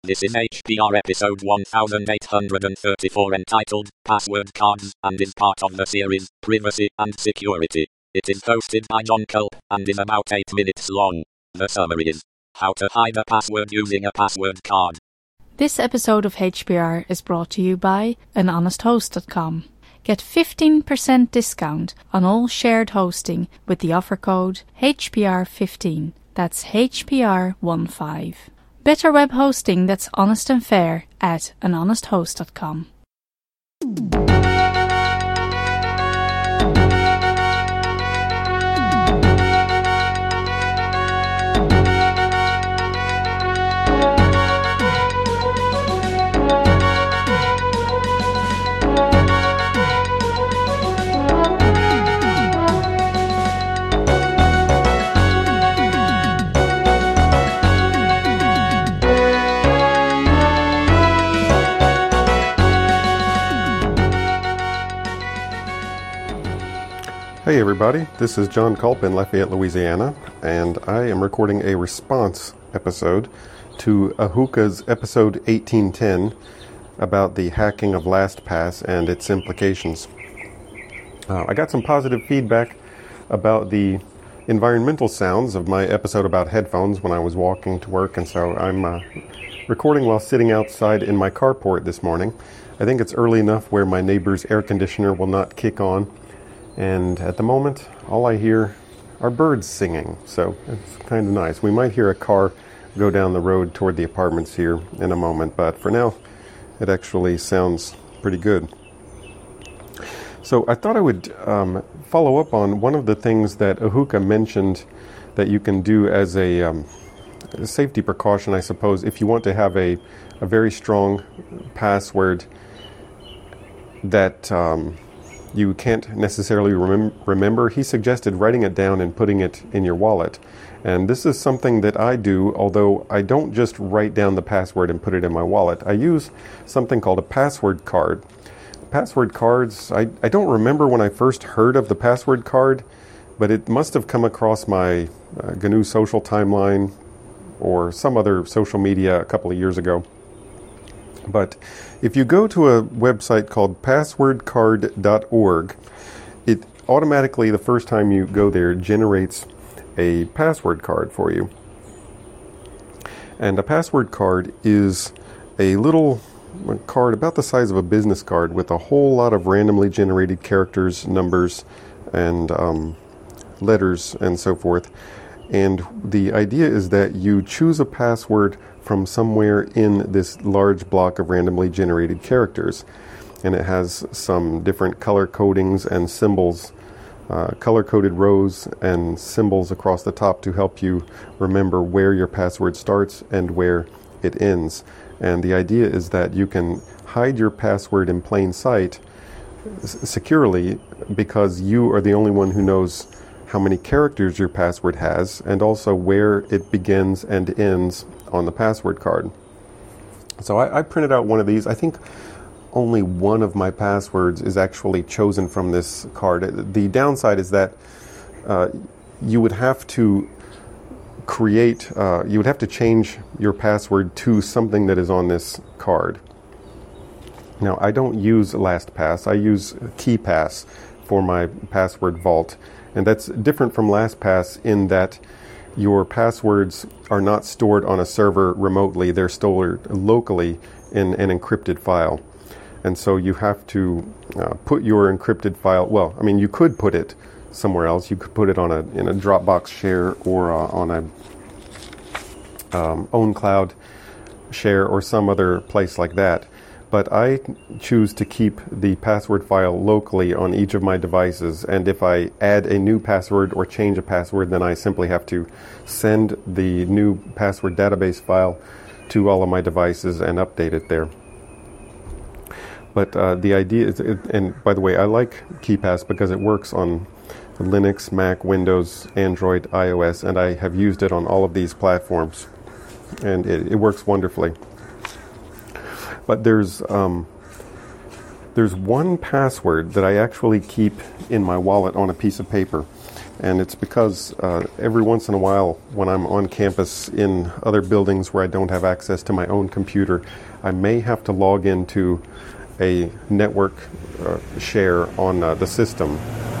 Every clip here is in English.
This is HPR episode 1834 entitled Password Cards and is part of the series Privacy and Security. It is hosted by John Culp and is about 8 minutes long. The summary is how to hide a password using a password card. This episode of HPR is brought to you by anhonesthost.com. Get 15% discount on all shared hosting with the offer code HPR15. That's HPR15. Better web hosting that's honest and fair at anhonesthost.com. Hey everybody, this is John Culp in Lafayette, Louisiana, and I am recording a response episode to Ahuka's episode 1810 about the hacking of LastPass and its implications. I got some positive feedback about the environmental sounds of my episode about headphones when I was walking to work, and so I'm recording while sitting outside in my carport this morning. I think it's early enough where my neighbor's air conditioner will not kick on. And at the moment, all I hear are birds singing, so it's kind of nice. We might hear a car go down the road toward the apartments here in a moment, but for now, it actually sounds pretty good. So I thought I would follow up on one of the things that Ahuka mentioned that you can do as a safety precaution, I suppose, if you want to have a very strong password that you can't necessarily remember. He suggested writing it down and putting it in your wallet. And this is something that I do, although I don't just write down the password and put it in my wallet. I use something called a password card. Password cards, I don't remember when I first heard of the password card, but it must have come across my GNU social timeline or some other social media a couple of years ago. But if you go to a website called passwordcard.org, it automatically, the first time you go there, generates a password card for you. And a password card is a little card about the size of a business card with a whole lot of randomly generated characters, numbers, and letters, and so forth. And the idea is that you choose a password from somewhere in this large block of randomly generated characters. And it has some different color codings and symbols, color-coded rows and symbols across the top to help you remember where your password starts and where it ends. And the idea is that you can hide your password in plain sight securely because you are the only one who knows how many characters your password has and also where it begins and ends on the password card. So I printed out one of these. I think only one of my passwords is actually chosen from this card. The downside is that you would have to you would have to change your password to something that is on this card. Now, I don't use LastPass. I use KeePass for my password vault. And that's different from LastPass in that your passwords are not stored on a server remotely. They're stored locally in an encrypted file. And so you have to put your encrypted file, well, I mean, you could put it somewhere else. You could put it in a Dropbox share or on a OwnCloud share or some other place like that. But I choose to keep the password file locally on each of my devices, and if I add a new password or change a password, then I simply have to send the new password database file to all of my devices and update it there. But the idea is, and by the way, I like KeePass because it works on Linux, Mac, Windows, Android, iOS, and I have used it on all of these platforms, and it works wonderfully. But there's one password that I actually keep in my wallet on a piece of paper, And it's because every once in a while, when I'm on campus in other buildings where I don't have access to my own computer, I may have to log into a network share on the system.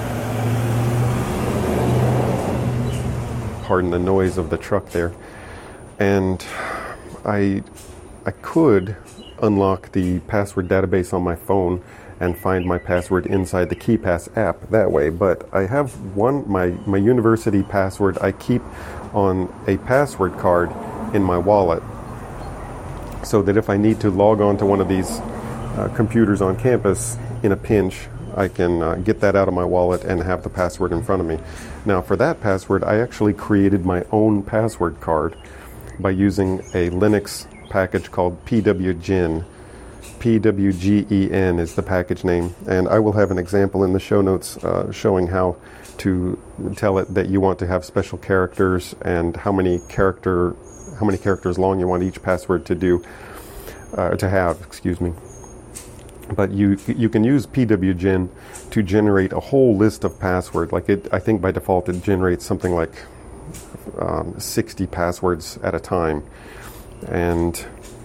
Pardon the noise of the truck there. And I could unlock the password database on my phone and find my password inside the KeePass app that way. But I have my university password I keep on a password card in my wallet, so that if I need to log on to one of these computers on campus in a pinch, I can get that out of my wallet and have the password in front of me. Now, for that password, I actually created my own password card by using a Linux package called PWGen. PWGEN is the package name, and I will have an example in the show notes showing how to tell it that you want to have special characters and how many characters long you want each password to have. Excuse me. But you can use PWGen to generate a whole list of passwords. I think by default it generates something like 60 passwords at a time, and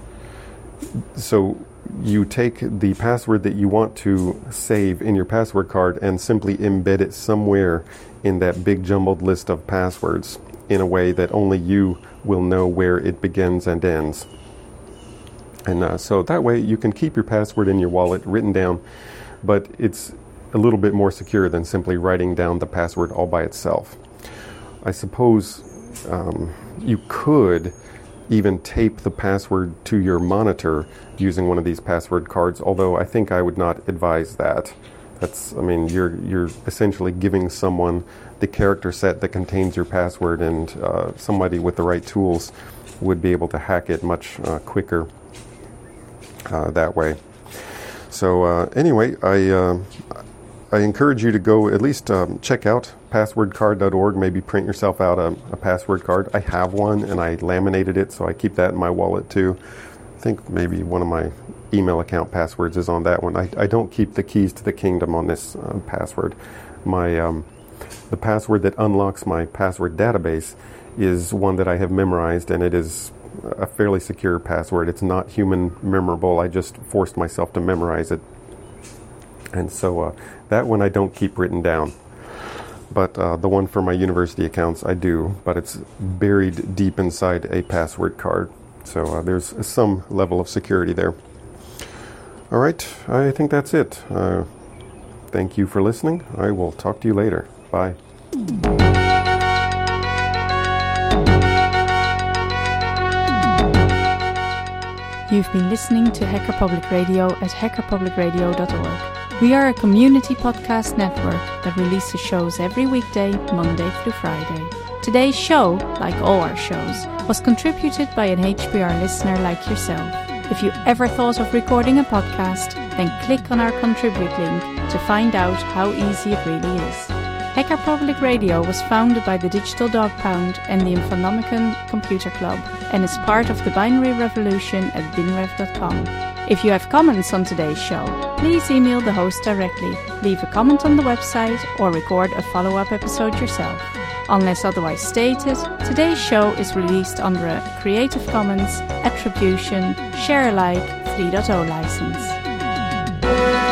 so you take the password that you want to save in your password card and simply embed it somewhere in that big jumbled list of passwords in a way that only you will know where it begins and ends. And so that way you can keep your password in your wallet written down, but it's a little bit more secure than simply writing down the password all by itself. I suppose you could even tape the password to your monitor using one of these password cards, although I think I would not advise that. You're essentially giving someone the character set that contains your password, and somebody with the right tools would be able to hack it much quicker that way. So anyway, I encourage you to go at least check out passwordcard.org, maybe print yourself out a password card. I have one and I laminated it, so I keep that in my wallet too. I think maybe one of my email account passwords is on that one. I don't keep the keys to the kingdom on this password. The password that unlocks my password database is one that I have memorized, and it is a fairly secure password. It's not human memorable. I just forced myself to memorize it. And so that one I don't keep written down. But the one for my university accounts I do, but it's buried deep inside a password card. So there's some level of security there. All right, I think that's it. Thank you for listening. I will talk to you later. Bye. You've been listening to Hacker Public Radio at hackerpublicradio.org. We are a community podcast network that releases shows every weekday, Monday through Friday. Today's show, like all our shows, was contributed by an HPR listener like yourself. If you ever thought of recording a podcast, then click on our contribute link to find out how easy it really is. Hacker Public Radio was founded by the Digital Dog Pound and the Infonomicon Computer Club, and is part of the binary revolution at binrev.com. If you have comments on today's show, please email the host directly, leave a comment on the website, or record a follow-up episode yourself. Unless otherwise stated, today's show is released under a Creative Commons Attribution Share Alike 3.0 license.